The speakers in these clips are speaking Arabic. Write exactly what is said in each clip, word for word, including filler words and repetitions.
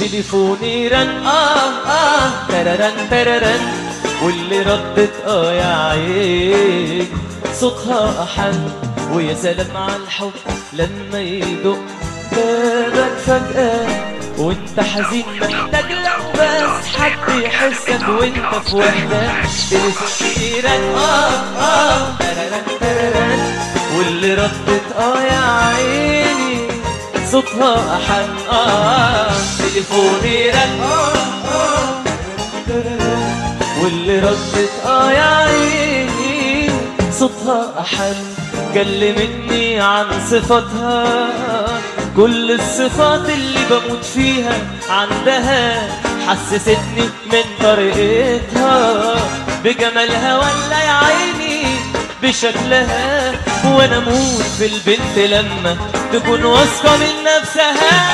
تليفوني رن اه اه تررن تررن، واللي ردت اه يا عيني صوتها أحن. ويا سلام على الحب لما يدق بابك فجأة وانت حزين محتاج لو بس حد يحسك وانت في وحدة. تليفوني رن اه اه تررن تررن، واللي ردت اه يا عيني صوتها أحن. اه تليفوني رن اه اه تررن، واللي ردت اه يا عيني صوتها أحن. كلمتني عن صفاتها كل الصفات اللي بموت فيها عندها، حسستني من طريقتها بجمالها ولا يا عيني بشكلها. وانا اموت في البنت لما تكون واثقة من نفسها.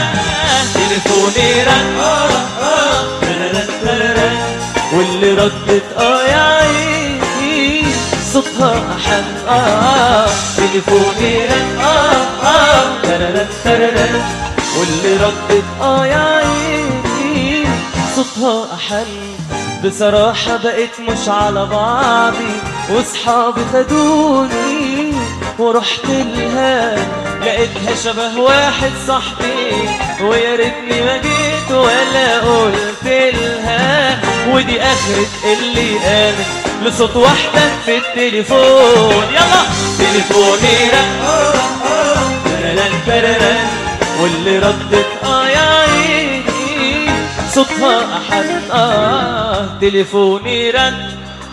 تليفوني رن اه اه تررن تررن، واللي ردت اه يا عيني صوتها أحن. آه تليفوني رن آه آه تررن تررن، واللي ردت آه يا عيني صوتها أحن. بصراحة بقيت مش على بعضي وصحابي خدوني ورحت لها، لقيتها شبه واحد صاحبي ويا ريتني ما جيت ولا قلت لها. ودي آخرة اللي آمن لصوت واحدة في التليفون. يلا تليفوني رن اه اه تررن تررن، واللي ردت اه يا عيني صوتها أحن. اه تليفوني رن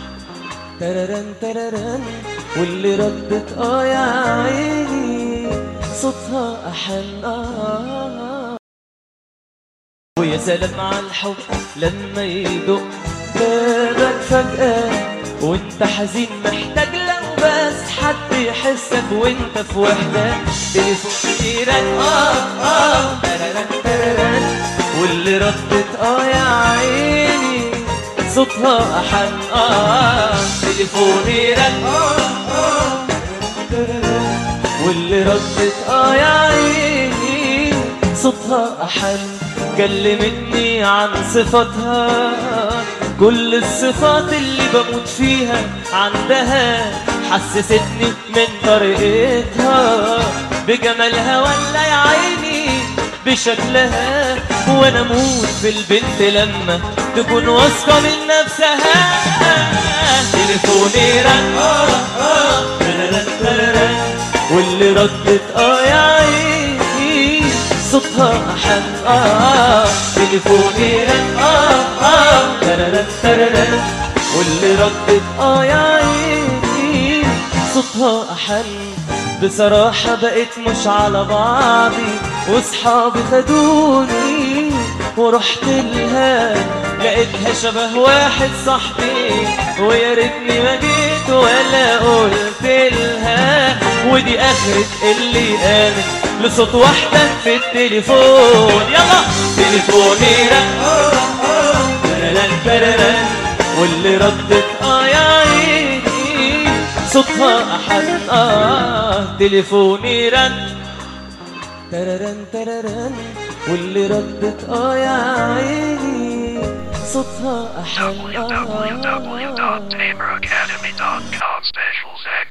تررن تررن، واللي ردت اه يا عيني صوتها أحن. آه ويا سلام على الحب لما يدق بابك فجأة وانت حزين محتاج لو بس حد يحسك وانت في وحدة. تليفوني رن اه اه تررن تررن، واللي ردت اه يا عيني صوتها أحن. اه تليفوني رن اه اه تررن، واللي ردت اه يا عيني صوتها أحن. كلمتني عن صفاتها كل الصفات اللي بموت فيها عندها، حسستني من طريقتها بجمالها ولا يا عيني بشكلها. وانا اموت في البنت لما تكون واثقة من نفسها. تليفوني رن اه اه تررن تررن، واللي ردت اه يا عيني صوتها أحن. آه تليفوني رن اه اه تررن تررن، واللي ردت اه يا عيني صوتها أحن. بصراحة بقيت مش على بعضي وصحابي خدوني ورحت لها، لقيتها شبه واحد صاحبي ويا ريتني ما جيت ولا قلت لها. ودي آخرة اللي آمن لصوت واحدة في التليفون. يلا تليفوني رن اه اه تررن تررن، واللي ردت اه يا عيني صوتها أحن. آه تليفوني رن تررن تررن، واللي ردت اه يا عيني صوتها أحن. w w w dot tamer academy dot com special